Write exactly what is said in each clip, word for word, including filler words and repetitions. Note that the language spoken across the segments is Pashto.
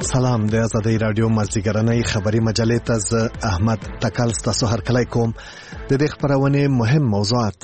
سلام د آزادۍ رادیو مازدیګرنۍ خبري مجلې ته ز احمد تکل ستاسو هر کله کوم د دې خبرونه مهم موضوعات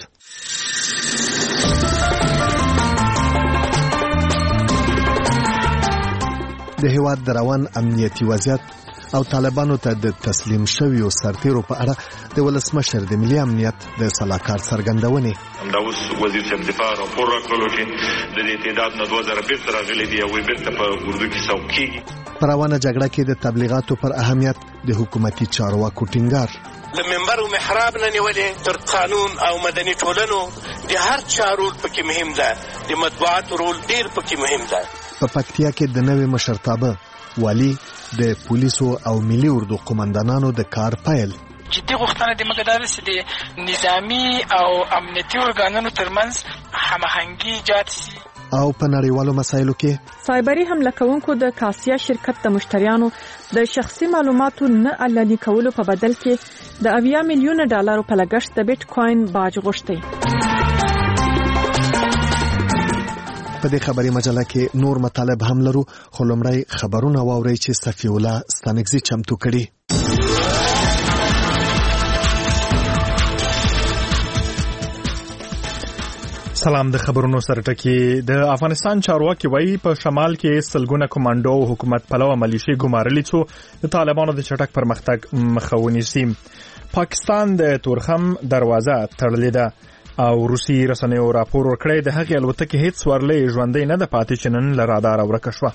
د هیواد د روان امنیتي وضعیت او طالبانو ته د تسلیم شویو سرتیرو په اړه د ولسمشر د ملي امنیت د صلاحکار څرګندونې دا اوس وزیر صاحب دفاع راپور راکړو چې د دې تعداد نه دوه زره بیرته راغلي دي او بیرته په اردو کې څوک کېږي. په روانه جګړه کې د تبلیغاتو پر اهمیت د حکومتي چارواکو ټینګار د منبر او محراب نه نیولې تر قانون او مدني ټولنو د هر چا رول پکې مهم ده، د مطبوعات رول ډیر پکې مهم ده. په پکتیا کې د نوې مشرتابه والی د پولیسو او ملي اردو قومندانانو د کار پیل جدي غوښتنه د مګدارس د نظامی او امنیتي ارګانونو ترمنځ هماهنګي ایجاد شي. او په نړیوالو مسایلو کې سایبری حمله کوونکو د کاسیا شرکت د مشتریانو د شخصي معلوماتو نه علني کولو په بدل کې د اویا میلیونه ډالرو په لګښت د بیت کوین باج غوښتي. په دې خبري مجله کې نور مطالب هم لرو، خو لومړی خبرونه واورئ چې صفی الله ستانکزي چمتو کړي. سلام. د خبرونو سره ټکی د افغانستان چارواکي وایي په شمال کې سلګونه کمانډو او حکومت پلوه ملیشي ګمارلي څو د طالبانو د چټک پرمختګ مخه ونیسي. پاکستان د تورخم دروازه تړلې ده او روسي رسنیو راپور ورکړی د هغې الوتکې هیڅ ورلې ژوندۍ نه ده پاتې چې نن له راداره ورکه شوه.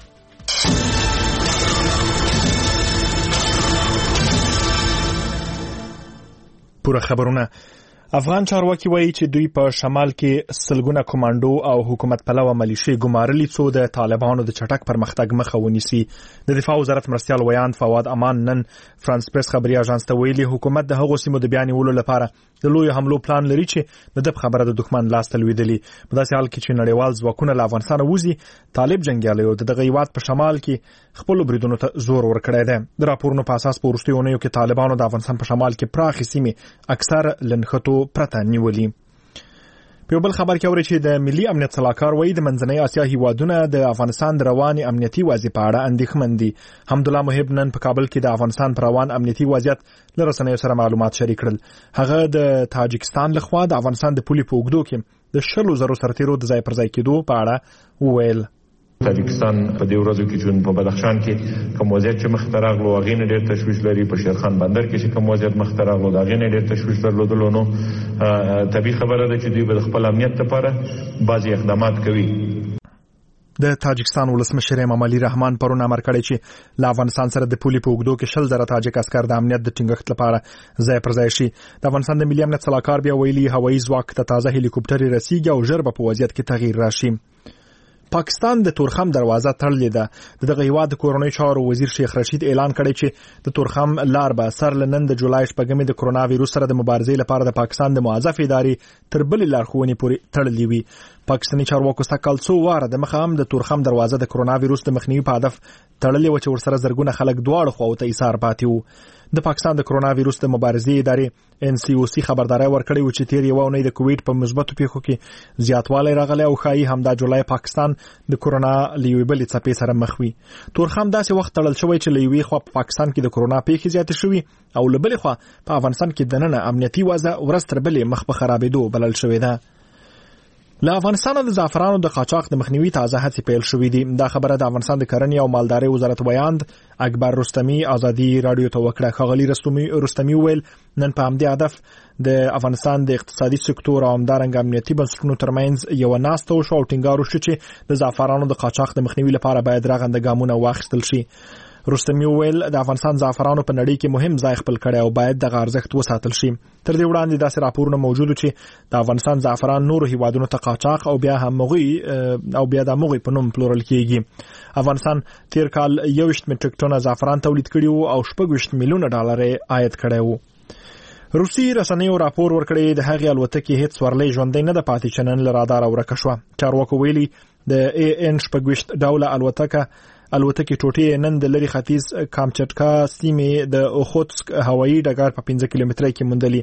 پوره خبرونه. افغان چارواکي وایي چې دوی په شمال کې سلګونه کمانډو او حکومت پلوه ملیشي ګمارلي څو د طالبانو د چټک پرمختګ مخه ونیسي. د دفاع وزارت مرستیال ویان فواد امان نن فرانس پریس خبري اژانس ته ویلي حکومت د هغو سیمو د بیا نیولو لپاره د لوی حملو پلان لري چې د دب خبره د دښمن لاس ته لویدلي. په داسې حال کې چې نړیوال ځواکونه له افغانستانه وځي، طالب جنګیالیو د دغه هیواد په شمال کې خپل بریدونو ته زور ورکړی دی. د راپورونو په اساس په وروستیو اونیو کې طالبانو د افغانستان په شمال کې پراخې سیمې اکثر لنښتو پرته نیولي. په بل خبر کې اوري چې د ملي امنیت صلاحکار وایي د منځنۍ اسیا هیوادونه د افغانستان د رواني امنیتي وضعیت په اړه اندېښمن دي. حمدالله محب نن په کابل کې د افغانستان پر روان امنیتي وضعیت له رسنیو سره معلومات شریک کړل. هغه د تاجکستان لخوا د افغانستان د پولي په اوږدو کې د شلو زرو سرتیرو د ځای پر ځای کېدو په اړه وویل. تاجکستان په دې ورځو کې چې په بدخشان کې کوم وضعیت چې مخ ته راغلو هغې نه ډېر تشویش لري، په شیرخان بندر کې چې کوم وضعیت مخ ته راغلو د هغې نه ډېر تشویش درلودلو. نو طبیعي خبره ده چې دوی به د خپل امنیت لپاره بعضې اقدامات کوي. د تاجکستان ولسمشر امام علي رحمان پرون امر کړی چې له افغانستان سره د پولي په اوږدو کې شل زره تاجک عسکر د امنیت د ټینګښت لپاره ځای پر ځای شي. د افغانستان د ملي امنیت صلاحکار بیا ویلي هوایي ځواک ته تازه هلیکوپټرې رسیږي او ژر به په وضعیت کې تغییر راشي. پاکستان د تورخم دروازه تړلې ده. دغه هیواد د کورنۍ چارو وزیر شیخ رشید اعلان کړی چې د تورخم لار به سر لنن د جولای شپږمې د کرونا وایروس سره د مبارزې لپاره د پاکستان د موظف ادارې تر بلې لارښوونې پورې تړلې وي. پاکستاني چارواکو سکهال څو واره د مخه هم د تورخم دروازه د کرونا وایروس د مخنیوي په هدف تړلې و چې ورسره زرګونه خلک دواړو خواو ته ایثار پاتې وو. د پاکستان د کرونا وایروس د مبارزې ادارې ان سی او سی خبرداري ورکړې و چې تیر یو اونۍ د کووډ په مثبتو پیښو کې زیاتوالی راغلی او ښایي همدا جولای پاکستان د کرونا لیوي بلې څپې سره مخ وي. تورخم داسې وخت تړل شوی چې لیوي خو په پاکستان کې د کرونا پیښې زیاتې شوي او لبلې خو په افغانستان کې دننه امنیتي وضع ورځ تر بلې مخ په خرابېدو بلل شوې ده. له افغانستان د زعفرانو د قاچاق د مخنیوي تازه هڅې پیل شوې دي. دا خبره د افغانستان د کرنې او مالدارۍ وزارت ویاند اکبر رستمی ازادي رادیو ته وکړه. ښاغلي رستمی رستمی ویل نن په همدې هدف د افغانستان د اقتصادي سکتور او همدارنګه امنیتي بنسټونو ترمنځ یو ناسته وشوه او ټینګار وشو چې د زعفرانو د قاچاق د مخنیوي لپاره باید رغنده ګامونه واخیستل شي. رستمی ویل د افغانستان زعفرانو په نړۍ کې مهم ځای خپل کړی او باید دغه ارزښت وساتل شي. تر دې وړاندې داسې راپورونه موجود چې د افغانستان زعفران نورو هیوادونو ته قاچاق او بیا هم مغوي او بیا د مغوي په نوم پلورل کیږي. افغانستان تیر کال یوویشت میټریک ټنه زعفران تولید کړي وو او شپږویشت میلیونه ډالر عاید کړی وو. روسي رسنیو راپور ورکړی د هغې الوتکې هیڅ ورلې ژوندۍ نه ده پاتې چې نن له راداره ورکه شوه. چارواکو ویلي د ای ان شپږویشت ډوله الوتکه الوتکې ټوټې نن د لری ختیځ کامچټکا سیمې د اوخوتسک هوایي ډګر په پنځه کیلومتره کې موندلې.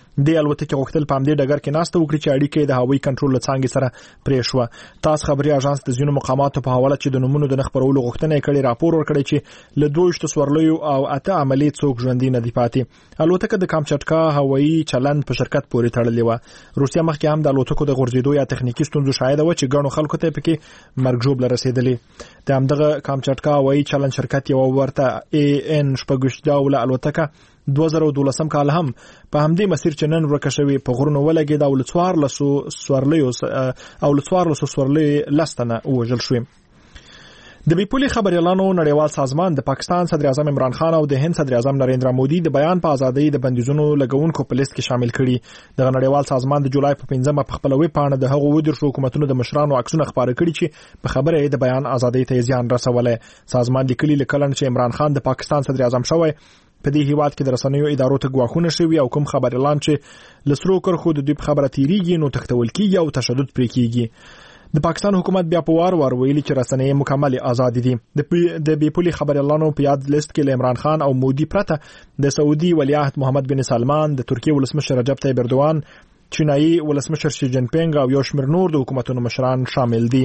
د الوتکې غوښتل په همدې ډګر کې ناسته وکړي چې اړیکې د هوایي کنټرول له څانګې سره پرې شوه. تاس خبري اژانس د ځینو مقاماتو په حواله چې د نومونو د خپرولو غوښتنه یې کړې راپور ورکړی چې له دوه سورلیو او اته عملی څوک ژوندي نه دي پاتې. الوتکه د کامچټکا هوایي چلند په شرکت پورې تړلې و. روسیا مخکې هم د الوتکو د غورځېدو یا تخنیکی ستونزو شاهد و چې ګڼو خلکو ته پکې مرګ ژوبله رسیدلې. د همدغه کامچټکا هوایي چلند شرکت یو ورته ای ان شپږ ډوله الوتکه دوه زره او دولسم کال هم په همدې مسیر چې نن ورکه شوی په غرونو ولګید او لڅوار لسو سورلیو او لڅوار لسو سورلی لستنه وژل شوی. د بیپولي خبريالانو نړیوال سازمان د پاکستان صدر اعظم عمران خان او د هند صدر اعظم نریندرا مودي د بیان په ازادۍ د بندیزونو لګونکو په لیست کې شامل کړي. د نړیوال سازمان د جولای په پنځمه په خپل ویب پاڼه د هغو ودر شو حکومتونو د مشرانو عکسونه خبره کړي چې په خبره د بیان ازادۍ ته زیان رسولې. سازمان لیکلي لکلن چې عمران خان د پاکستان صدر اعظم شوی په دې هیواد کې د رسنیو ادارو ته غواخونه شوی او کوم خبر اعلان چې لسرو کرخو د دې خبره تیریږي نو تختول کیږي او تشدد پرې کیږي. د پاکستان حکومت بیا په وار وار ویلي چې رسنۍ مکمل آزاد دي. د بیپولي خبر اعلانو په یاد لیست کې عمران خان او مودي پرته د سعودي ولیعهد محمد بن سلمان، د ترکیه ولسمشر رجب طیب اردوان، چینایي ولسمشر شي جین پینګ او یو شمېر نور د حکومتونو مشران شامل دي.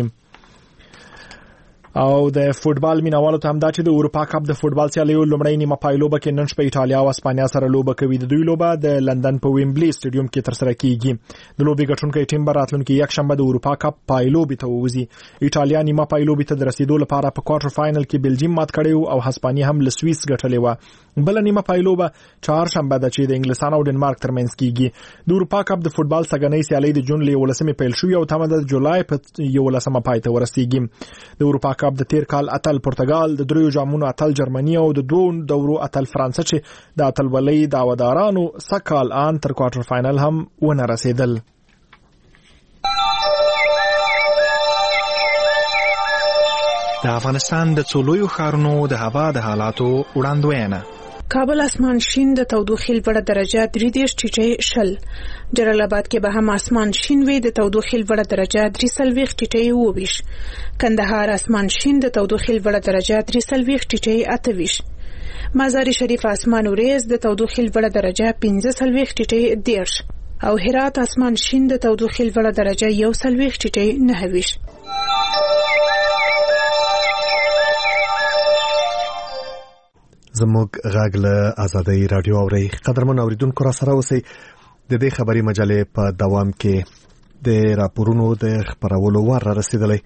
او د فوتبال مینوالو ته هم دا چې د اروپا کپ د فوتبال سیالیو لومړی نیمه پایلوبه کې نن شپه ایټالیا او اسپانیا سره لوبه کوي. د دوی لوبه د لندن په ویمبلی سټیډیوم کې ترسره کیږي. د لوبې ګټونکي ټیم به راتلونکي یک شنبه د اروپا کپ پایلوبې ته ووځي. ایټالیا نیمه پایلوبې ته د رسیدو لپاره په کوارټر فائنل کې بلجیم مات کړی او هسپانیا هم له سویس ګټلې و. بل نیمه پایلوبه چهارشنبه د چې د انګلستان او ډنمارک ترمنځ کیږي. د اروپا کپ د فوتبال سګنۍ سیالي د جون له ولسمې پیل شوې او تمه د جولای په یولسمه پای ته ورسیږي. د اروپا کپ د تیر کال اتل پرتګال، د دریو جامونو اتل جرمني او د دوه دورو اتل فرانسه چې د اتلولۍ داودارانو سکال ان تر کوارټر فائنل هم ونه رسیدل. د افغانستان د څلورو ښارونو د هوا د حالاتو وړاندوینه. کابل اسمان شین د تودوخې لوړه درجه درې دېرش ټیټۍ شل. جلال آباد کې به هم اسمان شین وي د تودوخې لوړه درجه درې څلوېښت ټیټۍ اووه ویشت. کندهار اسمان شین د تودوخې لوړه درجه درې څلوېښت ټیټۍ اته ویشت. مزار شریف اسمان وریځ د تودوخې لوړه درجه پنځه څلوېښت ټیټۍ دېرش. او هرات اسمان شین د تودوخې لوړه درجه یو څلوېښت ټیټۍ نهه ویشت. زموږ غږ له آزادۍ رادیو اوري. قدرمن اوریدونکو را سره اوسئ. د دې خبري مجلې په دوام کې د راپورونو د خبرولو وار رسیدلی.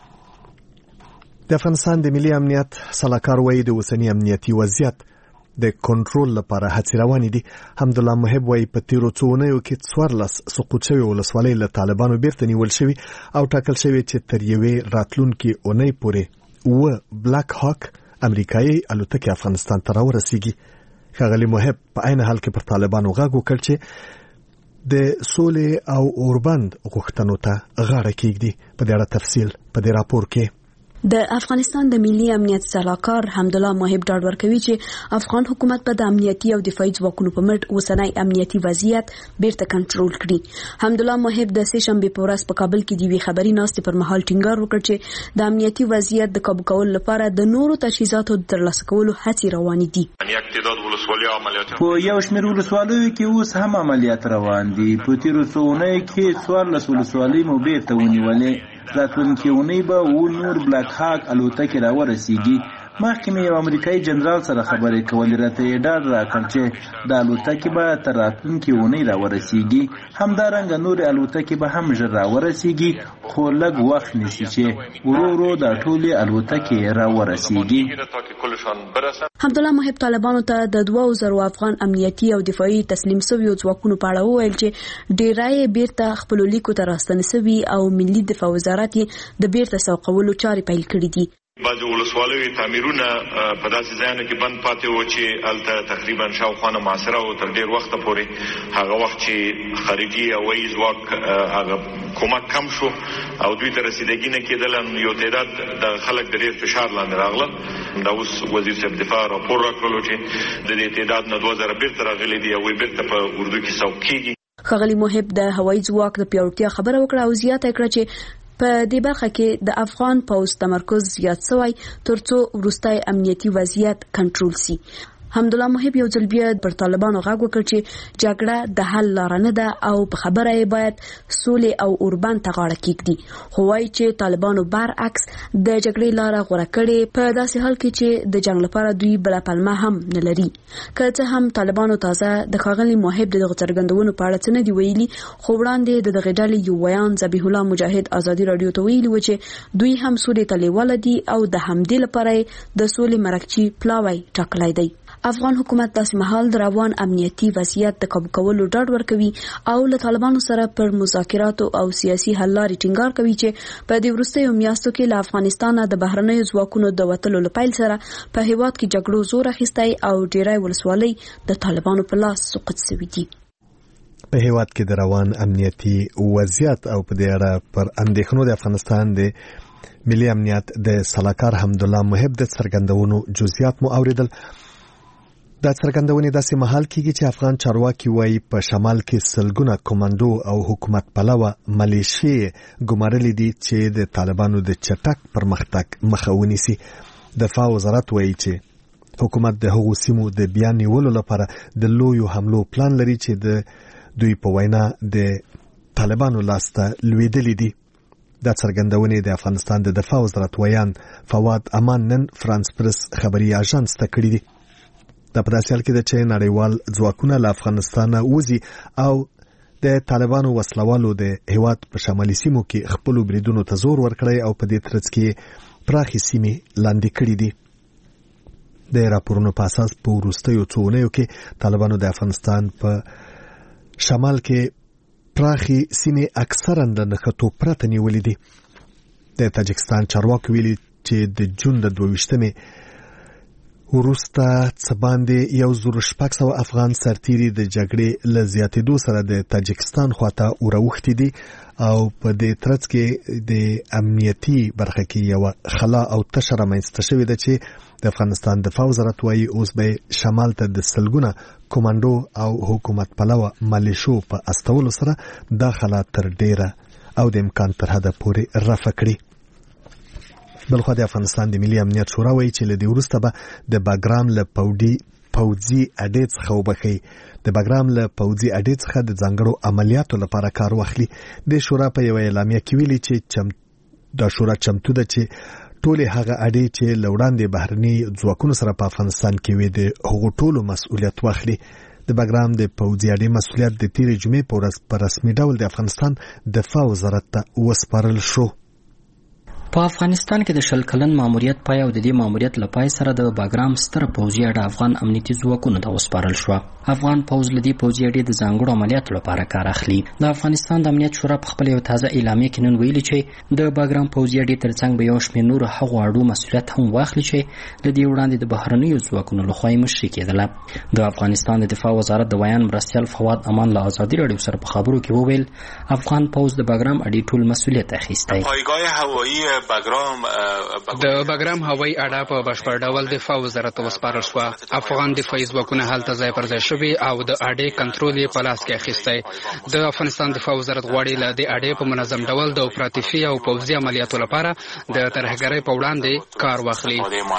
د افغانستان د ملي امنیت سلاکار وایي د اوسنی امنیتي وضعیت د کنټرول لپاره هڅې روانې دي. حمدالله محب وایي په تیرو څو اونیو کې څوارلس سقوط شوي ولسوالۍ له طالبانو بیرته نیول شوي او ټاکل شوي چې تر یوې راتلونکي اونۍ پورې اوه بلاک هاک امریکایي الوتکې افغانستان ته راورسیږي. ښاغلي محب په عین حال کې پر طالبانو غږ وکړ چې د سولې او اوربند غوښتنو ته غاړه کېږدي. په دې اړه تفصیل په دې راپور کې. د افغانستان د ملي امنیت سلاکار حمدالله محب ډاډ ورکوي چې افغان حکومت به د امنیتي او دفاعي ځواکونو په مټ اوسنی امنیتي وضعیت بیرته کنټرول کړي. حمدالله محب د سه شنبې په ورځ په کابل کې د یوې خبري ناستې پر مهال ټینګار وکړ چې د امنیتي وضعیت د کابو کولو لپاره د نورو تجهیزاتو د ترلاسه کولو هڅې روانې دي. په یو شمېر ولسوالیو کې اوس هم عملیات روان دي. په تیرو څو اونیو کې څوارلس ولسوالۍ مو بیرته ونیولې. راتلونکي اونۍ به اووه نور بلاک هاک الوتکې راورسیږي. مخکې مې یو امریکایي جنرال سره خبرې کولې، راته یې ډاډ راکړ چې د الوتکې به تر راتلونکي اونۍ راورسیږي. همدارنګه نورې الوتکې به هم ژر راورسیږي، خو لږ وخت نیسي چې ورو ورو دا ټولې الوتکې راورسیږي. حمدالله محب طالبانو ته د دوه زرو افغان امنیتي او دفاعي تسلیم شویو ځواکونو په اړه وویل چې ډیری بیرته خپلو لیکو ته راستنې شوي او ملي دفاع وزارت یې د بیرته سوقولو چارې پیل کړي دي. بعضې ولسوالیو تعمیرونه په داسې ځایونو کې بند پاتې وو چې هلته تقریبا شاوخوا نه محاصره وو تر ډېر وخته پورې. هغه وخت چې خارجي هوایي ځواک هغه کومک کم شو او دوی ته رسیدګي نه کېدله، یو تعداد د خلک د ډېر فشار لاندې راغلل. دا اوس وزیر صاحب دفاع راپور راکړلو چې د دې تعداد نه دوه زره بیرته راغلي دي او بیرته په اردو کې سوق کېږي. ښاغلي محب د هوایي ځواک د پیاوړتیا خبره وکړه او زیاته کړه چې په دې برخه کې د افغان پوځ تمرکز زیات شوی ترڅو وروستي امنیتي وضعیت کنټرول شي. حمدالله محب یو ځل بیا پر طالبانو غږ وکړ چې جګړه د حل لار نه ده او په خبره یې باید سولې او اوربند ته غاړه کېږدي. خو وایي چې طالبانو برعکس د جګړې لاره غوره کړې په داسې حال کې چې د جنگ لپاره دوی بل پلمه هم نه لري. که څه هم طالبانو تازه د ښاغلي محب د څرګندونو په اړه څه نه دی ویلي، خو وړاندې د دغه ډلې یو ویان ذبیح الله مجاهد ازادي رادیو ته ویلي و چې دوی هم سولې ته لیواله دي او د همدې لپاره د سولې مرکچي پلاوی ټاکلی دی. افغان حکومت داسې مهال د روان امنیتي وضعیت د قابو کولو ډاډ ورکوي او له طالبانو سره پر مذاکراتو او سیاسي حل لارې ټینګار کوي چې په دې وروستیو میاشتو کې له افغانستانه د بهرنیو ځواکونو د وتلو له پیل سره په هیواد کې جګړو زور اخیستی او ډیری ولسوالۍ د طالبانو په لاس سقوط شوي دي. په هیواد کې د روان امنیتي وضعیت او په دې اړه پر اندېښنو د افغانستان د ملي امنیت د سلاکار حمدالله محب د څرګندونو جزئیات مو اوریدل. دا څرګندونې داسې مهال کېږي چې افغان چارواکي وایي په شمال کې سلګونه کمانډو او حکومت پلوه ملیشې ګمارلې دي چې د طالبانو د چټک پرمختګ مخه ونیسي. دفاع وزارت وایي چې حکومت د هغو سیمو د بیا نیولو لپاره د لویو حملو پلان لري چې د دوی په وینا د طالبانو لاسته لوېدلې دي. دا څرګندونې د افغانستان د دفاع وزارت ویان فواد امان نن فرانس پرس خبري اژانس ته کړي دي. دا په داسې حال کې ده چې نړیوال ځواکونه له افغانستانه وځي او د طالبانو وسلوالو د هیواد په شمالي سیمو کې خپلو بریدونو ته زور ورکړی او په دې ترڅ کې پراخې سیمې لاندې کړي دي. د راپورونو په اساس په وروستیو څو اونیو کې طالبانو د افغانستان په شمال کې پراخې سیمې اکثرا د نښتو پرته نیولې دي. د تاجکستان چارواکو ویلي چې د جون د دوه ویشتمې وروسته څه باندې یو زر شپږ سوه افغان سرتیري د جګړې له زیاتېدو سره د تاجکستان خواته اوراوښتي دي او په دې ترڅ کې د امنیتي برخه کې یو خلا او تشه رامنځته شوې ده چې د افغانستان دفاع وزارت وایي اوس به شمال ته د سلګونه کمانډو او حکومت پلوه ملیشو په استولو سره دا خلا تر ډیره او د امکان تر حده پورې رفع کړي. بلخوا د افغانستان د ملي امنیت شورا وایي چې له دې وروسته به د باګرام له پوډي پوځي اډې څخه وبخي د باګرام له پوځي اډې څخه د ځانګړو عملیاتو لپاره کار واخلي. د شورا په یو اعلامیه کې ویلي چې چم د شورا چمتو ده چې ټولې هغه اډې چې له وړاندې بهرني ځواکونو سره په افغانستان کې وي د هغو ټولو مسؤلیت واخلي. د باګرام د پوځي اډې مسؤلیت د تیرې جمعې په ورځ په رسمي ډول د افغانستان دفاع وزارت ته وسپارل شو. په افغانستان کې د شل کلن ماموریت پای او د دې ماموریت له پای سره د باګرام ستر پوځي اډه افغان امنیتي ځواکونو ته وسپارل شو. افغان پوځ له دې پوځي اډې د ځانګړو عملیاتو لپاره کار اخلي. د افغانستان د امنیت شورا په خپل یو تازه اعلامیه کې نن ویلي چې د باګرام پوځي اډې ترڅنګ به یو شمېر نور هغو اډو مسؤلیت هم واخلي چې له دې وړاندې د بهرنیو ځواکونو لخوا یې مشري کېدله. د افغانستان د دفاع وزارت د ویان مرستیال فواد امان له ازادي رادیو سره په خبرو کې وویل افغان پوځ د باګرام اډې ټول مسؤلیت اخیستی. پایگاه هوایی باګرام د باګرام هوایی اډه په بشپړ ډول دفاع وزارت ته وسپارل شوه. افغان دفاعي ځواکونه هلته ځای پر ځای شوي او د اډې کنټرول یې په لاس کې اخیستی. د افغانستان دفاع وزارت غواړي له دې اډې په منظم ډول د اپراتیفي او پوځي عملیاتو لپاره د ترهګرۍ په وړاندې کار واخلي.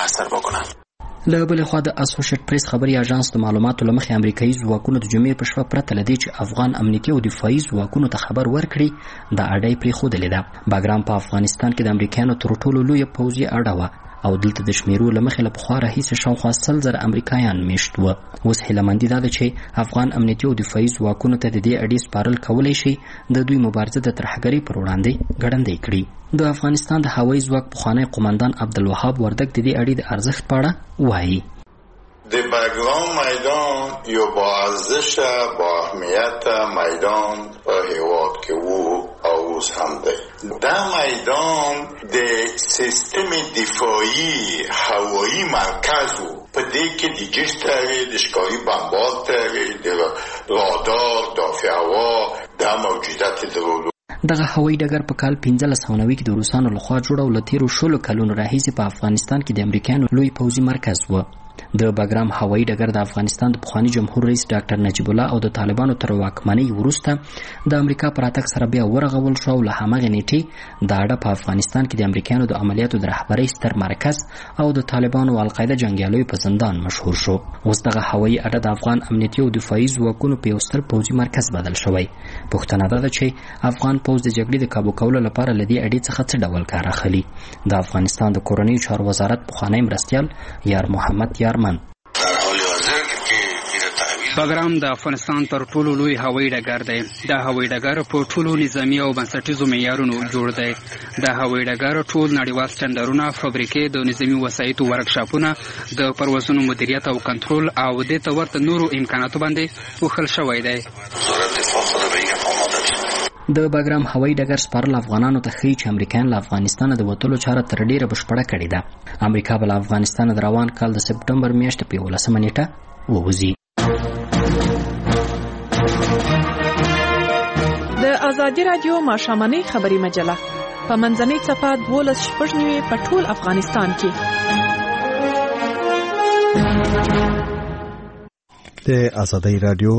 له بلې خوا د اسوشیټ پریس خبري اژانس د معلوماتو له مخې امریکایي ځواکونو د جمعې په شپه پرته له دې چې افغان امنیتي او دفاعي ځواکونو ته خبر ورکړي د اډې پرېښودلې ده. باګرام په افغانستان کې د امریکایانو تر ټولو لویه پوځي اډه وه او دلته د شمیرو له مخې له پخوا راهیسې شاوخوا سل زره امریکایان میشت وه. اوس هیلهمندي دا ده چې افغان امنیتي او دفاعي ځواکونو ته د دې اډې سپارل کولی شي د دوی مبارزه د ترهګرۍ پر وړاندې ګړندۍ کړي. د افغانستان د هوایي ځواک پخوانی قماندان عبدالوهاب وردګ د دې اډې د ارزښت په اړه وایي. د باګرام میدان یو با ارزش با اهمیت میدان په هیواد کې وو او اوس هم دی. دا میدان د سیستم دفاعي هوایی مرکز وو. په دې کې د جیش تغییر د ښکاري بمبار تغییر د رادار دافع هوا دا موجودیت درلود. دغه هوایي ډګر په کال پنځلس سوه نوي کې د روسانو لخوا جوړ او له تیرو شلو کلونو راهیسې په افغانستان کې د امریکایانو لوی پوځي مرکز و. د باګرام هوایي ډګر د افغانستان د پخوانی جمهور رئیس ډاکټر نجیب الله او د طالبانو تر واکمنۍ وروسته د امریکا پر اتک سره بیا ورغول شو او له همغه نیټې د اډه په افغانستان کې د امریکایانو د عملیاتو د رهبرۍ ستر مرکز او د طالبانو او القاعده جنگیالیو په زندان مشهور شو. اوس دغه هوایي اډه د افغان امنیتي او دفاعي ځواکونو په یو ستر پوځي مرکز بدل شوی. پوښتنه ده چې افغان پوځ د جګړې د کابو کولو لپاره له دې اډې څخه څه ډول کار اخلي. د افغانستان د کورنیو چارو وزارت پخوانی مرستیال یار محمد یارمن: باګرام د افغانستان تر ټولو لوی هوایي ډګر دی. دا هوایي ډګر په ټولو نظامي او بنسټیزو معیارونو جوړ دی. دا هوایي ډګر ټول نړیوال سټنډرونه، فابریکې، د نظامي وسایطو ورکشاپونه، د پروازونو مدیریت او کنټرول او د ته ورته نورو امکاناتو باندې پوښل شوی دی. د باګرام هوایي ډګر سپارل افغانانو ته ښیي چې امریکایان له افغانستانه د وتلو چاره تر ډیره بشپړه کړې ده. امریکا به له افغانستانه د روان کال د سپټمبر میاشتې په یولسمه نیټه ووځي. د ازادي راډیو ماښامنۍ خبري مجله په منځنۍ صفحه دولس شپږ نیوي په ټول افغانستان کې. د ازادي راډیو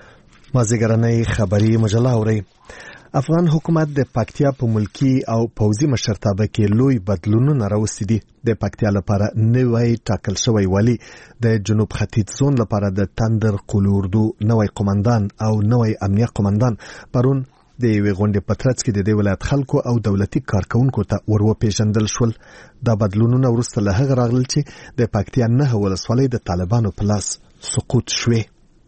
مازیګرنۍ خبري مجله اوري. افغان حکومت د پکتیا په ملکی او پوځي مشرتابه کې لوی بدلونونه راوستي دي. د پکتیا لپاره نوی ټاکل شوی والی، د جنوب ختیځ زون لپاره د تندر قلوردو نوی قومندان او نوی امنیه قومندان پرون د یوې غونډې په ترڅ کې د دې ولایت خلکو او دولتي کارکونکو ته وروپېژندل شول. دا بدلونونه وروسته له هغه راغلل چې د پکتیا نه ولسوالۍ د طالبانو په لاس سقوط شوې.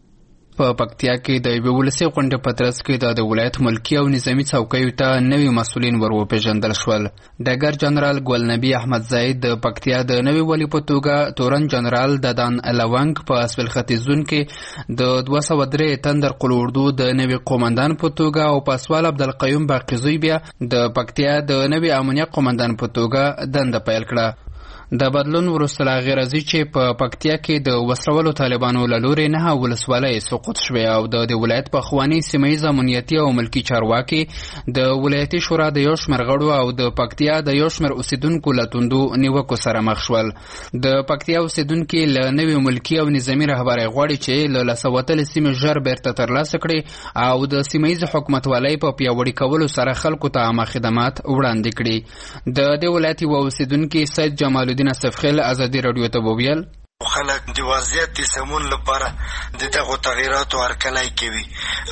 په پکتیا کې د یوې ولسي غونډې په ترڅ کې د ولایت ملکي او نظامي څوکیو ته نوي مسؤلین وروپېژندل شول. ډګر جنرال ګلنبي احمد زاید د پکتیا د نوي والي په توګه، تورن جنرال ددان لونګ په اسفل ختیځ زون کې د دوه سوه درې تندر قلوردو د نوي قومندان په توګه او پاسوال عبدالقیوم باقیزوی بیا د پکتیا د نوي امنیه قومندان په توګه دنده پیل کړه. د بدلون وروسته لا غیر ازي چې په پکتیا کې د وسرولو طالبانو له لوري نه ولسوالۍ سقوط شوې او د ولایت په خواني سیمایي امنیتي او ملکی چارواکي د ولایتي شورا د یو شمېر غړو او د پکتیا د یو شمېر اوسیدونکو له توندو نیوکو سره مخ شول. د پکتیا اوسیدونکي له نوي ملکی او نظامي رهبرۍ غواړي چې له لاسه وتلې سیمې ژر بیرته ترلاسه کړي او د سیمایي حکومتولۍ په پیاوړي کولو سره خلکو ته عامه خدمات وړاندې کړي. د دې ولایت یو اوسیدونکي سید جمال الدین صفخیل ازادي راډیو ته وویل: خلک د وضعیت د سمون لپاره د دغو تغییراتو هرکلی کوي.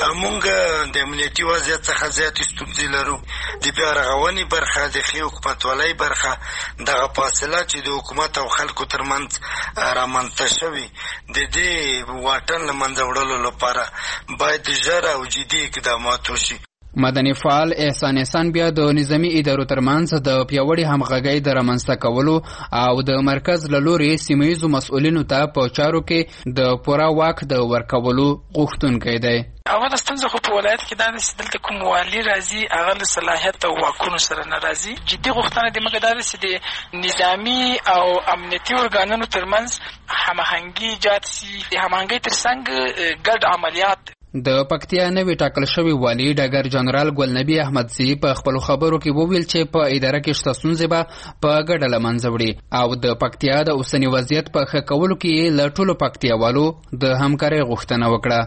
موږ د امنیتي وضعیت څخه زیاتې ستونزې لرو. د بیا رغونې برخه، د ښې حکومتولۍ برخه، دغه فاصله چې د حکومت او خلکو ترمنځ رامنځته شوي، د دې واټن له منځه وړلو لپاره باید ژر او جدي اقدامات وشي. مدني فعال احسان احسان بیا د نظامی ادارو ترمنځ د پیاوړي همغږۍ د رامنځته کولو او د مرکز له لوري سیمهییزو مسؤلینو ته په چارو کې د پوره واک د ورکولو غوښتونکی دی. اوله ستونزه خو په ولایت کې دا ده چې دلته کوم والي راځي، هغه له صلاحیت او واکونو سره نه راځي. جدي غوښتنه د مګه دا ده چې د نظامي او امنیتي ارګانونو ترمنځ هماهنګي ایجاد سي. د هماهنګۍ ترڅنګ ګډ عملیات. د پکتیا نوی ټاکل شوی والی ډګر جنرال ګلنبي احمدزي په خپلو خبرو کې وویل چې په اداره کې شته ستونزې به په ګډه له منځه وړي او د پکتیا د اوسني وضعیت په ښه کولو کې یې له ټولو پکتیاوالو د همکارۍ غوښتنه وکړه.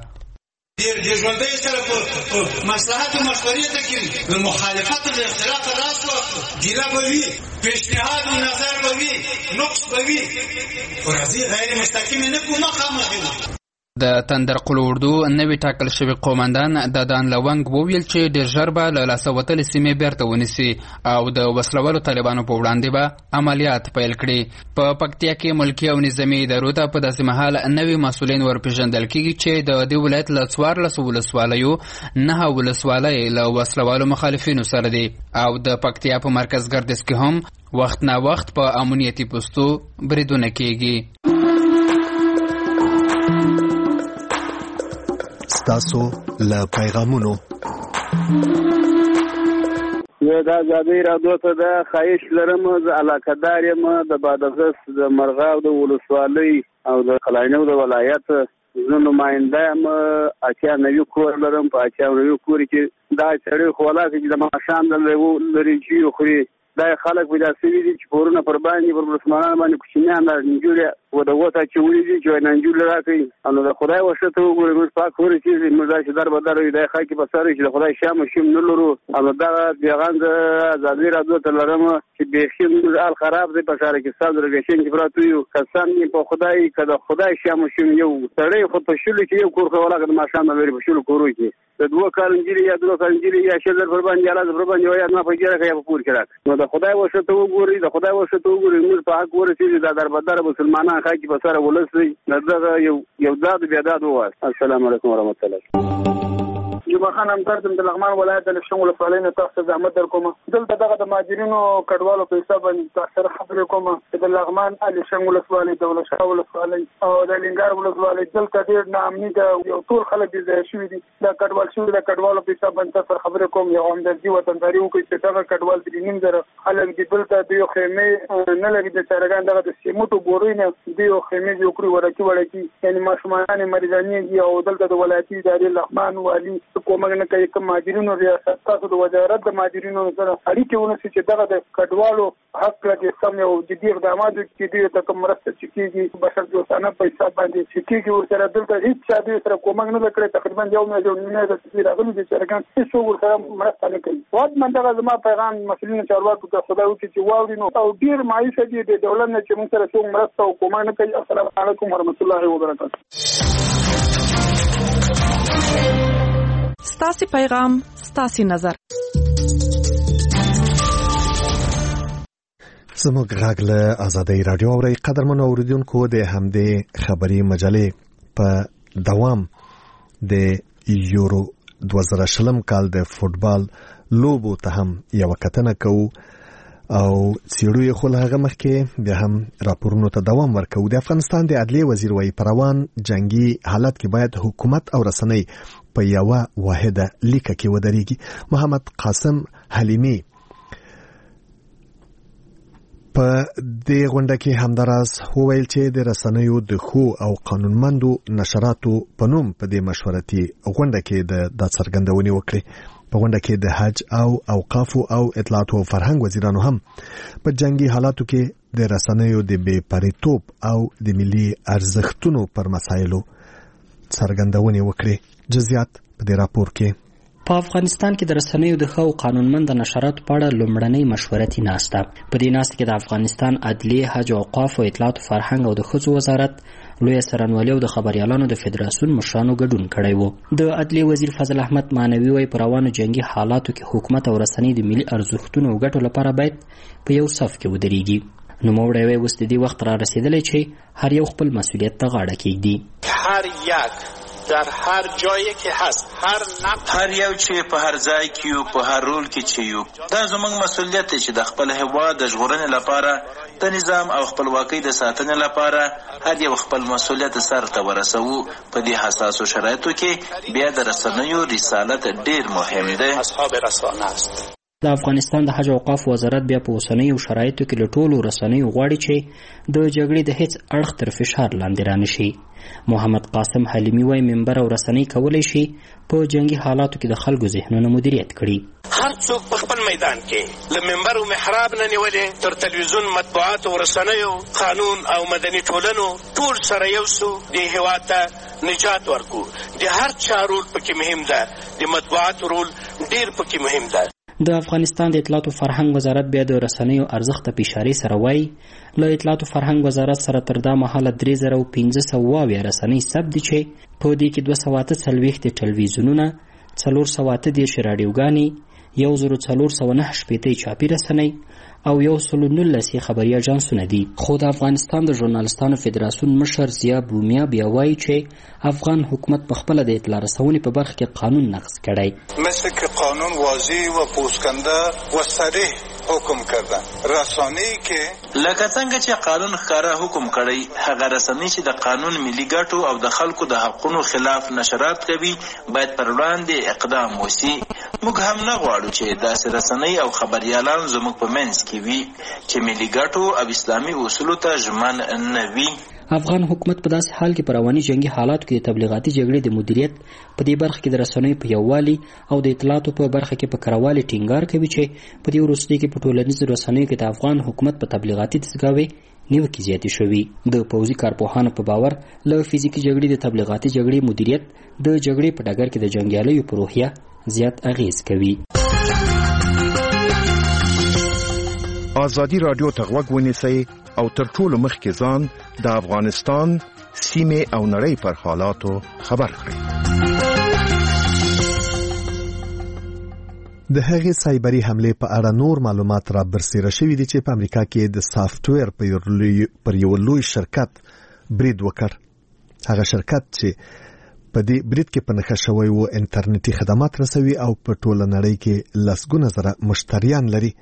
د ژوندۍ سره په مصلحت او مشورې ته کې د مخالفت او اختلاف راز وکړو، ګیله به وي، پیشنهاد او نظر به وي، نقص به وي، خو راځي غیر مستقیم نه کومه خامخې. د تندر قلوردو نوی ټاکل شوی قومندان ددان لونګ وویل چې ډېر ژر به له لاسه وتلې سیمې بیرته ونیسي او د وسلوالو طالبانو په وړاندې به عملیات پیل کړي. په پکتیا کې ملکي او نظامي ادارو ته په داسې مهال نوي مسؤلین ورپېژندل کېږي چې د دې ولایت له څوارلسو ولسوالیو نهه ولسوالۍ له وسلوالو مخالفینو سره دي او د پکتیا په مرکز ګردیز کې هم وخت نا وخت په امنیتي پوستو بریدونه کېږي. تاسو له پیغامونو یو د ازادۍ راډیو ته د خواهش لرم، زه علاقه‌دار یم د بادغیس د مرغاب د ولسوالۍ او د قلعهنو د ولایت. زه نماینده یم، اتیا نوي کور لرم. په اتیا نوي کور کې دا سړی خو ولاکه چې د ماښام د لرګي خوري، دا خلک پیدا شوي دي چې پورونه پر باندې پر مسلمانانو باندې کوچنیان نجونې و د وته چې ولې دي چې ننجول راکې نو د خدای وشته وګورئ موږ پاک خوري چې موږ چې در بدر د خاکي په سره چې د خدای شام شم نه لرو او دا پیغام د ازادي راډیو ته لرم چې بخیم ال خراب دی په سره کې صدر غشین چې پراتو یو قسم په خدای کده خدای شام شم یو سړی خو په شلو کې یو کور خلاګ د ماشام مې په شلو کورو کې د دوه کارنجری یا دوه کارنجری یا شلر پر باندې یا لاس پر باندې یا نه په ګیره کې په پور کې نو د خدای وشته وګورئ د خدای وشته وګورئ موږ په حق ورسېږي د در بدر مسلمانان خاکي په سره ولسي دغه یو یو داد بیا داد وواس. السلام علیکم ورحمت الله. جمعه خان همدرد د لغمان ولایت د لښتون ولسوالۍ نه تاسو ته زحمت در کوم. دلته دغه د مهاجرینو کډوالو په حساب باندې تاسو خبرې کوم چې د لغمان لښتون ولسوالۍ د ولشاه ولسوالۍ او د لنګار ولسوالۍ دلته ډېر ناامني ده یو ټول خلک دې ځای شوي دي د کډوال شوي د کډوالو په حساب باندې تاسو خبرې کوم یو همدردي وطنداري وکړي چې دغه کډوال د نیم زره خلک دې دلته د یو خیمې نه لګي د چارګان دغه د سیمټو بوري نه د یو خیمې جوړ کړي ورکی ورکی یعنی ماشومان مریضاني دي او دلته د ولایتي ادارې لغمان والی کومه نه کوي کوم مهاجرینو ریاست تاسو د وزارت د مهاجرینو سره اړیکې ونیسي چې دغه د کډوالو حق لري سم یو جدي اقدامات چې دوی ته کوم مرسته کیږي بشر دوستانه په حساب باندې چې کیږي ورسره دلته هیڅ چا دوی سره کومه نه کړی تقریبا یو نه یو نه د تفسیر راغلي چې څنګه هیڅ ورسره مرسته نه کوي. واد من دغه زما پیغام مسؤلین چارواکو ته خدای وکړي چې واوري نو او ډیر مایوسه دي د دولت نه چې موږ سره څوک مرسته او کومه نه کوي. السلام علیکم ورحمت الله وبرکاته. ستاسي پیغام ستاسي نظر. زموږ غږ له آزادۍ رادیو اورئ. قدرمنو اوریدونکو د همدې خبري مجلې په دوام د یورو دوه زره شلم کال د فوتبال لوبو ته هم یو کتنه کوو او څیړو یې خو له هغه مخکې بیا هم راپورونو ته دوام ورکوو. د افغانستان د عدلیې وزیر وایي په روان جنګي حالت کې باید حکومت او رسنۍ په یوه واحده لیکه کې ودرېږي. محمد قاسم حلیمي په دې غونډه کې همداراز وویل چې د رسنیو د خو او قانونمندو نشراتو په نوم په دې مشورتي غونډه کې د څرګندونې وکړي. په غونډه کې د حج او اوقافو او اطلاعات او فرهنګ وزیرانو هم په جنگي حالاتو کې د رسنیو د بې پریتوب او د ملي ارزښتونو پر مسایلو څرګندونې وکړي. جزئیات په دې راپور کې. په افغانستان کې د رسنیو د خو قانونمند نشراتو په اړه لومړنۍ مشورتي ناسته. په دې ناسته کې د افغانستان عدلیه، حج او اوقاف او اطلاعات او فرهنګ او د ښځو وزارت، لوی سرانوالي او د خبريالانو د فدراسیون مشرانو ګډون کړی وو. د عدلیه وزیر فضل احمد مانوي وايي په روانو جنگي حالاتو کې حکومت او رسنۍ د ملي ارزښتونو او ګټو لپاره باید په یو صف کې ودرېږي. نو موږ یې اوس د دې وخت را رسیدلی چې هر یو خپل مسؤلیت ته غاړه کېږدي. هر یک در هر جایی که هست هر نقد هر یو چې په هر ځای کې یو په هر رول کې چې یو دا زموږ مسؤلیت دی چې د خپل هیواد د ژغورنې لپاره د نظام او خپلواکۍ د ساتنې لپاره هر یو خپل مسؤلیت سر ته ورسوو. په دې حساسو شرایطو کې بیا د رسنیو رسالت ډیر مهم دی. اصحاب رسانه است. د افغانستان د حج او اوقاف وزارت بیا په اوسنیو شرایطو کې له ټولو رسنیو غواړي چې د جګړې د هیڅ اړخ تر فشار لاندې رانشي. محمد قاسم حلیمي وايي منبر او رسنۍ کولی شي په جنگي حالاتو کې د خلکو ذهنونه مدیریت کړي. هر څوک په خپل میدان کې له منبر او محراب نه نیولې تر تلویزیون، مطبوعات او رسنیو، قانون او مدني ټولنو ټول سره یو سو د هیواد ته نجات ورکو. د هر چا رول پکې مهم ده. د مطبوعات رول ډیر پکې مهم ده. د افغانستان د اطلاعات او فرهنګ وزارت بیا د رسنیو ارزښت په اشاره سره وایي له اطلاعات او فرهنګ وزارت سره تر دا مهاله درې زره او پنځه سوه اویا رسنۍ ثبت دي چې په دې کې دوه سوه اته څلوېښت ټلویزیونونه، څلور سوه اته دېرش راډیوګانې، یو زر څلور سوه نهه شپېته چاپي رسنۍ او یو سل نولس خبري اژانسونه دي. خو د افغانستان د ژورنالستانو فدراسیون مشر ضیا بومیا بیا وایي چې افغان حکومت په خپله د اطلاع رسونې په برخه کې قانون نقض کړی. مثل که قانون واضح و پوسکنده و صریح حکم کردن رسانه‌ای که لکه څنګه چې قانون ښکاره حکم کړی هغه رسنۍ چې د قانون ملي ګټو او د خلکو د حقونو خلاف نشرات کوي باید پر وړاندې اقدام وشي. موږ هم نه غواړو چې داسې رسنۍ او خبريالان زموږ په منځ کې وي چې ملي ګټو او اسلامي اصولو ته ژمن نه وي. افغان حکومت په داسې حال کې پر رواني جنگي حالاتو کې تبلیغاتي جګړې د مدیریت په دې برخه کې د رسنیو په یووالي او د اطلاعاتو په برخه کې په کروالي ټینګار کوي چې په دې وروستي کې په ټولنیزو رسنیو کې د افغان حکومت په تبلیغاتي دستګاوې نیوکې زیاتې شوې. د پوځي کارپوهانو په باور له فزیکي جګړې د تبلیغاتي جګړې مدیریت د جګړې په ډګر کې د جنګیالیو په روحیه زیات اغیز کوي. ازادي رادیو ته غوږ ونیسئ او تر ټولو مخکې ځان د افغانستان سیمې او نړۍ پر حالاتو خبر کړئ. د هغې سایبري حملې په اړه نور معلومات را برسېره شوي دي چې په امریکا کې د سافټویر پر یو لوی شرکت برید وکړ. هغه شرکت چې په دې برید کې په نښه شوی و انټرنیټي خدمات رسوي او په ټوله نړۍ کې لسګونه زره مشتریان لري.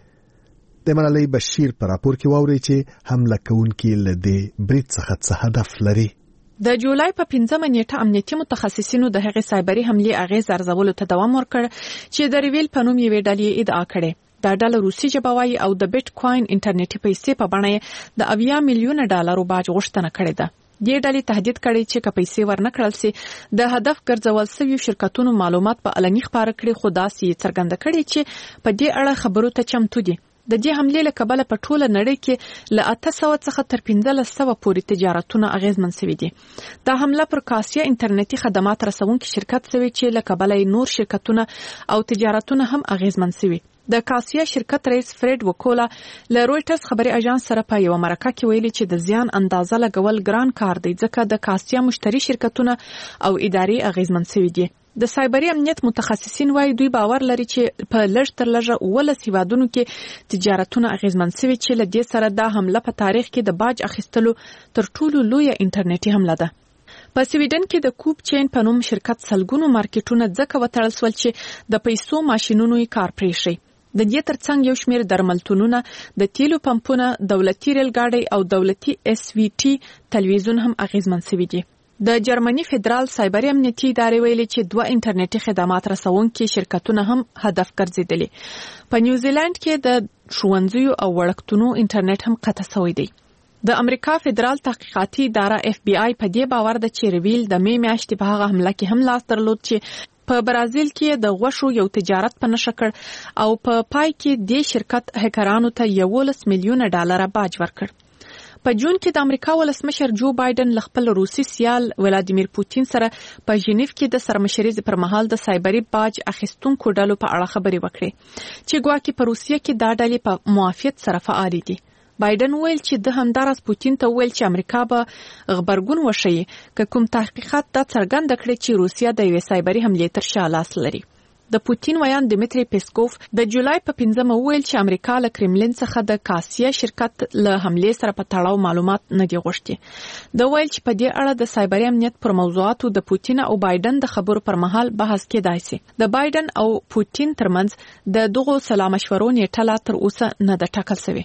د ملالۍ بشیر په راپور کې واوري چې حمله کوونکي له دې برید څخه څه هدف لري. د جولای په پنځمه نیټه امنیتي متخصصینو د هغې سایبري حملې اغېز ارزولو ته دوام ورکړ چې د ریویل په نوم یوې ډلې ادعا کړې. دا ډله روسي ژبه وایي او د بیټ کوین انټرنیټي پیسې په بڼه د اویا میلیونه ډالرو باج غوښتنه کړې ده. دې ډلې تهدید کړی چې که پیسې ورنکړل سي د هدف ګرځول شوي شرکتونو معلومات په علني خپاره کړي، خو داسې څرګنده کړي چې په دې اړه خبرو ته چمتو دي. د دې حملې له کبله په ټوله نړۍ کې له اته سوه څخه تر پنځلس سوه پورې تجارتونه اغیزمن شوي دي. دا حمله پر کاسیا انټرنیټي خدمات رسونکي شرکت شوی چې له کبله نور شرکتونه او تجارتونه هم اغیزمن شوي. د کاسیا شرکت رئیس فریډ وکولا له رويټرز خبري اژانس سره په یو مرکه کې ویلي چې د زیان اندازه لګول ګران کار دی ځکه د کاسیا مشتري شرکتونه او ادارې اغیزمن شوي دي. د سایبري امنیت متخصصین وايي دوی باور لري چې په لږ تر لږه اوولس هیوادونو کې تجارتونه اغیزمن شوي چې له دې سره دا حمله په تاریخ کې د باج اخیستلو تر ټولو لویه انټرنیټي حمله ده. په سویډن کې د کوب چین په نوم شرکت سلګونو مارکیټونه ځکه وتړل شول چې د پیسو ماشینونو یې کار پرې شي. د دې ترڅنګ یو شمېر درملتونونه، د تیلو پمپونه، دولتي ریل ګاډي او دولتي اس وی ټي تلویزیون هم اغیزمن شوي دي. د جرمني فدرال سایبري امنیتي ادارې ویلي چې دوه انټرنیټي خدمات رسونکي شرکتونه هم هدف ګرځېدلي. په نیوزیلند کې د ښوونځیو او وړکتونو انټرنیټ هم قطع شوی دی. د امریکا فدرال تحقیقاتي اداره اف بی آی په دې باور ده چې ریویل د می میاشتې په هغه حمله کې هم لاس درلود چې په برازیل کې د غوښو یو تجارت په نشه کړ او په پا پای کې د شرکت هکرانو ته یولس میلیونه ډالر باج ورکړ. په جون کې د امریکا ولسمشر جو بایدن له خپل روسي سیال ولادیمیر پوتین سره په ژنیف کې د سرمشرۍ پر مهال د سایبري باج اخیستونکو ډلو په اړه خبرې وکړې چې ګواکې په روسیه کې دا ډلې په موافقت سره فعال دي. بایدن ویل چې د همدارس پوتین ته ویل چې امریکا به خبرګون وشي که کوم تحقیقات دا څرګند کړي چې روسیه د یوې سایبري حملې تر شا لاس لري. د پوتین ویان دمیتری پیسکوف د جولای په پنځمه ویل چې امریکا له کرملین څخه د کاسیا شرکت له حملې سره په تړاو معلومات نه دی غوښتي. د ویل چې په دې اړه د سایبري امنیت پر موضوعاتو د پوتین او بایدن د خبرو پر مهال بحث کېدای شي. د بایدن او پوتین ترمنځ د دغو سلا مشورو نیټه لا تر اوسه نه ده ټاکل شوې.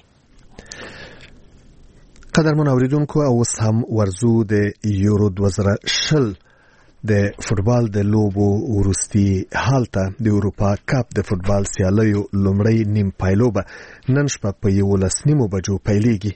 قدرمن اوریدونکو اوس هم ورزو د یورو دوه زره شل د فوتبال د لوبو ورستي حالت د اروپا کپ د فوتبال سیالیو لومړی نیم پایلوبه نن شپه په یولس نیمو بجو پیلېږي.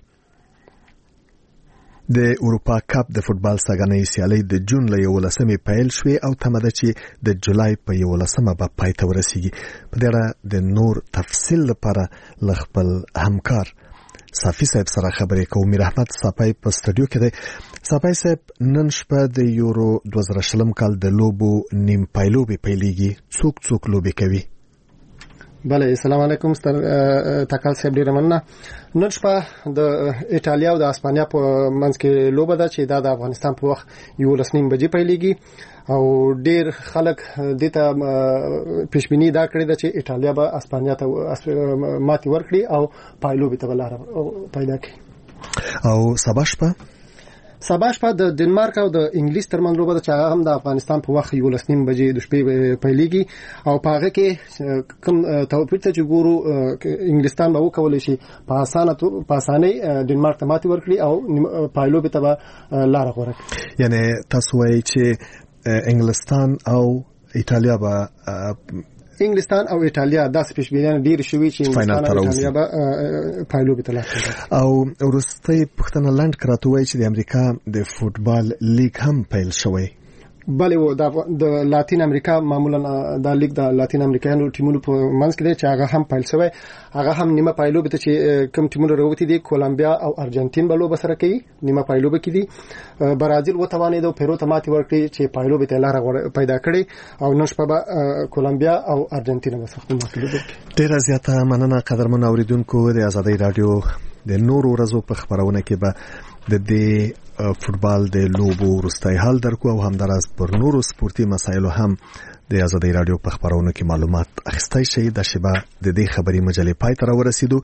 د اروپا کپ د فوتبال ساګانې سیالۍ د جون له یولسمې پیل شوې او تمه ده چې د جولای په یولسمه به پای ته ورسیږي. په دې اړه د نور تفصیل لپاره له خپل همکار صافي صاحب سره خبرې کوو. میر احمد صافي په سټوډیو کې دی. صافي صاحب نن شپه د یورو دوه زره شل کال د لوبو نیم پایلوبې پیلېږي. څوک څوک لوبې کوي؟ بله، السلام علیکم ستر تکال صاحب، ډیره مننه. نن شپه د ایټالیا او د اسپانیا په منځ کې لوبه ده چې دا د افغانستان په وخت یولس نیم بجې پیلېږي او ډیر خلک دته پېشبینی دا کړی ده چې ایټالیا به اسپانیا ته ماتې ورکړي او پایلوبې ته لاره پیدا کړي. او سبا شپه سبا شپه د ډنمارک او د انګلیس ترمنځ لوبه ده چې هغه هم د افغانستان په وخت یولس نیم بجې د شپې پیلېږي او په هغه کې کوم توپیر ته چې ګورو انګلستان به وکولی شي په اسانه په اسانۍ ډنمارک ته ماتې ورکړي او پایلوبې ته به لاره غوره کړي. یعنی تاسو وایئ چې انګلستان او ایټالیا به انګلستان او ایټالیا داسې پیشبینیان ډیر شوي چې انګلستان او ایټالیا به پایلو به تلاشي. او ورستۍ پښتنه لاند کراتوي چې د امریکا د فوتبال لیگ هم پیل شوی. بله و د لاتین امریکا معمولا د لیگ د لاتین امریکایانو ټیمونو په منځ کې دی چې هغه هم پیل شوی. هغه هم نیمه پایلو به چې کوم ټیمونه راوتی دي کولمبیا او ارجنټین به لوبه سره کوي نیمه پایلو به کې دي. برازیل وتوانید او پیرو ته ماتې ورکړي چې پایلو به لاره پیدا کړي او نن شپه به کولمبیا او ارجنټین به سخت مقابله وکړي. ډیره زیاته مننه قدرمن اوریدونکو. د آزادۍ رادیو د نورو ورځو په خبرونه کې به د دې فوتبال د لوبو وروستی حال درکو او همداراز پر نورو سپورتي مسایلو هم د آزادۍ رادیو په خبرونو کې معلومات اخیستی شي. د شبا د دې خبري مجلې پای ته راورسېدو.